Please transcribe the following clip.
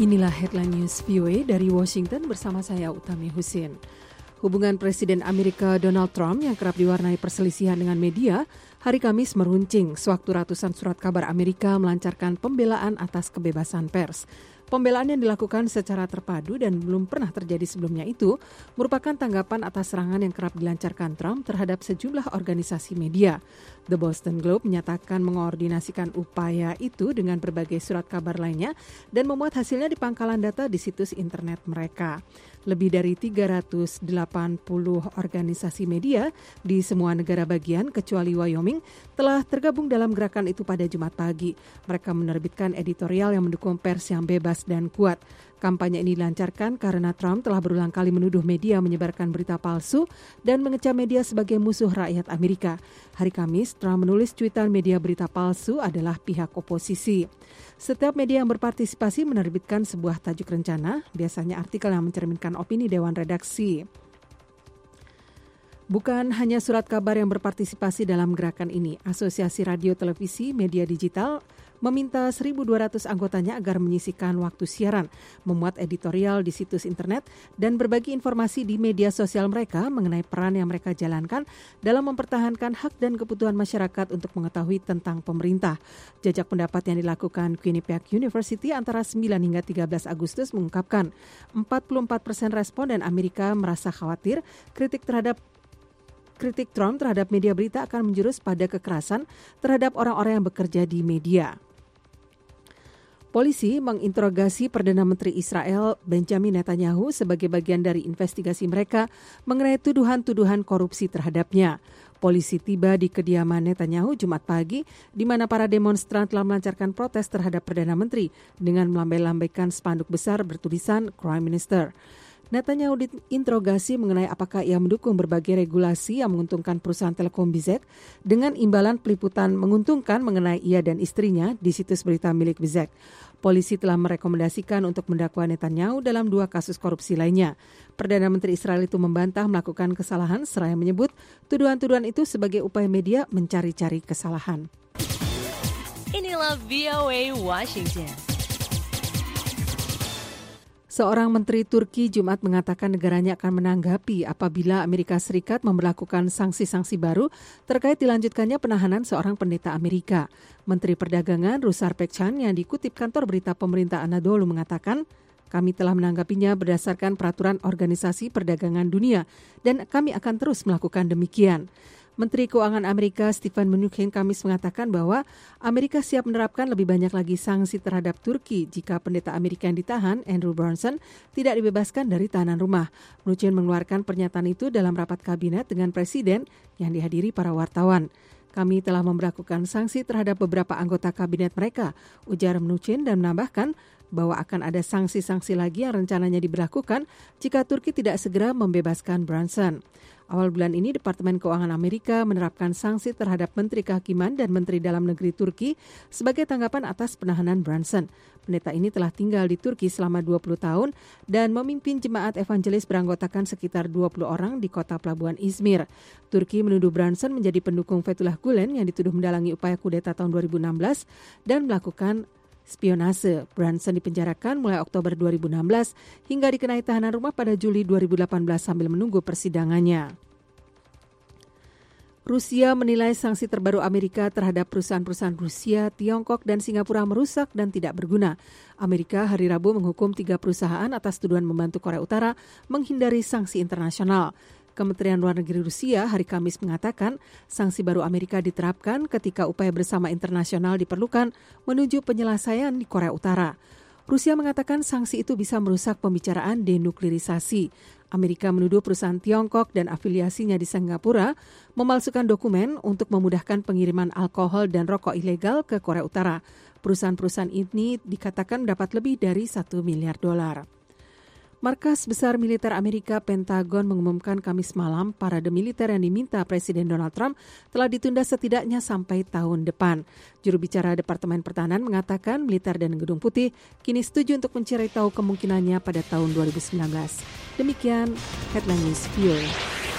Inilah Headline News VOA dari Washington bersama saya Utami Husin. Hubungan Presiden Amerika Donald Trump yang kerap diwarnai perselisihan dengan media, hari Kamis meruncing sewaktu ratusan surat kabar Amerika melancarkan pembelaan atas kebebasan pers. Pembelaan yang dilakukan secara terpadu dan belum pernah terjadi sebelumnya itu merupakan tanggapan atas serangan yang kerap dilancarkan Trump terhadap sejumlah organisasi media. The Boston Globe menyatakan mengoordinasikan upaya itu dengan berbagai surat kabar lainnya dan memuat hasilnya di pangkalan data di situs internet mereka. Lebih dari 380 organisasi media di semua negara bagian kecuali Wyoming telah tergabung dalam gerakan itu pada Jumat pagi. Mereka menerbitkan editorial yang mendukung pers yang bebas dan kuat. Kampanye ini dilancarkan karena Trump telah berulang kali menuduh media menyebarkan berita palsu dan mengecam media sebagai musuh rakyat Amerika. Hari Kamis, Trump menulis cuitan media berita palsu adalah pihak oposisi. Setiap media yang berpartisipasi menerbitkan sebuah tajuk rencana, biasanya artikel yang mencerminkan opini Dewan Redaksi. Bukan hanya surat kabar yang berpartisipasi dalam gerakan ini, Asosiasi Radio Televisi Media Digital meminta 1.200 anggotanya agar menyisihkan waktu siaran, memuat editorial di situs internet, dan berbagi informasi di media sosial mereka mengenai peran yang mereka jalankan dalam mempertahankan hak dan kebutuhan masyarakat untuk mengetahui tentang pemerintah. Jajak pendapat yang dilakukan Quinnipiac University antara 9 hingga 13 Agustus mengungkapkan 44% responden Amerika merasa khawatir kritik Trump terhadap media berita akan menjurus pada kekerasan terhadap orang-orang yang bekerja di media. Polisi menginterogasi Perdana Menteri Israel Benjamin Netanyahu sebagai bagian dari investigasi mereka mengenai tuduhan-tuduhan korupsi terhadapnya. Polisi tiba di kediaman Netanyahu Jumat pagi, di mana para demonstran telah melancarkan protes terhadap Perdana Menteri dengan melambai-lambaikan spanduk besar bertulisan Prime Minister. Netanyahu diinterogasi mengenai apakah ia mendukung berbagai regulasi yang menguntungkan perusahaan Telekom Bezek dengan imbalan peliputan menguntungkan mengenai ia dan istrinya di situs berita milik Bezek. Polisi telah merekomendasikan untuk mendakwa Netanyahu dalam 2 kasus korupsi lainnya. Perdana Menteri Israel itu membantah melakukan kesalahan seraya menyebut tuduhan-tuduhan itu sebagai upaya media mencari-cari kesalahan. Inilah VOA Washington. Seorang menteri Turki Jumat mengatakan negaranya akan menanggapi apabila Amerika Serikat memberlakukan sanksi-sanksi baru terkait dilanjutkannya penahanan seorang pendeta Amerika. Menteri Perdagangan Rusar Pekcan yang dikutip kantor berita pemerintah Anadolu mengatakan, kami telah menanggapinya berdasarkan peraturan Organisasi Perdagangan Dunia dan kami akan terus melakukan demikian. Menteri Keuangan Amerika Stephen Mnuchin Kamis mengatakan bahwa Amerika siap menerapkan lebih banyak lagi sanksi terhadap Turki jika pendeta Amerika yang ditahan, Andrew Brunson, tidak dibebaskan dari tahanan rumah. Mnuchin mengeluarkan pernyataan itu dalam rapat kabinet dengan Presiden yang dihadiri para wartawan. Kami telah memberlakukan sanksi terhadap beberapa anggota kabinet mereka, ujar Mnuchin dan menambahkan bahwa akan ada sanksi-sanksi lagi yang rencananya diberlakukan jika Turki tidak segera membebaskan Brunson. Awal bulan ini, Departemen Keuangan Amerika menerapkan sanksi terhadap Menteri Kehakiman dan Menteri Dalam Negeri Turki sebagai tanggapan atas penahanan Brunson. Pendeta ini telah tinggal di Turki selama 20 tahun dan memimpin jemaat evangelis beranggotakan sekitar 20 orang di kota pelabuhan Izmir. Turki menuduh Brunson menjadi pendukung Fethullah Gulen yang dituduh mendalangi upaya kudeta tahun 2016 dan melakukan spionase. Brunson dipenjarakan mulai Oktober 2016 hingga dikenai tahanan rumah pada Juli 2018 sambil menunggu persidangannya. Rusia menilai sanksi terbaru Amerika terhadap perusahaan-perusahaan Rusia, Tiongkok, dan Singapura merusak dan tidak berguna. Amerika hari Rabu menghukum 3 perusahaan atas tuduhan membantu Korea Utara menghindari sanksi internasional. Kementerian Luar Negeri Rusia hari Kamis mengatakan sanksi baru Amerika diterapkan ketika upaya bersama internasional diperlukan menuju penyelesaian di Korea Utara. Rusia mengatakan sanksi itu bisa merusak pembicaraan denuklirisasi. Amerika menuduh perusahaan Tiongkok dan afiliasinya di Singapura memalsukan dokumen untuk memudahkan pengiriman alkohol dan rokok ilegal ke Korea Utara. Perusahaan-perusahaan ini dikatakan mendapat lebih dari $1 miliar. Markas Besar Militer Amerika Pentagon mengumumkan Kamis malam parade militer yang diminta Presiden Donald Trump telah ditunda setidaknya sampai tahun depan. Juru bicara Departemen Pertahanan mengatakan militer dan Gedung Putih kini setuju untuk mencari tahu kemungkinannya pada tahun 2019. Demikian Headline News VOA.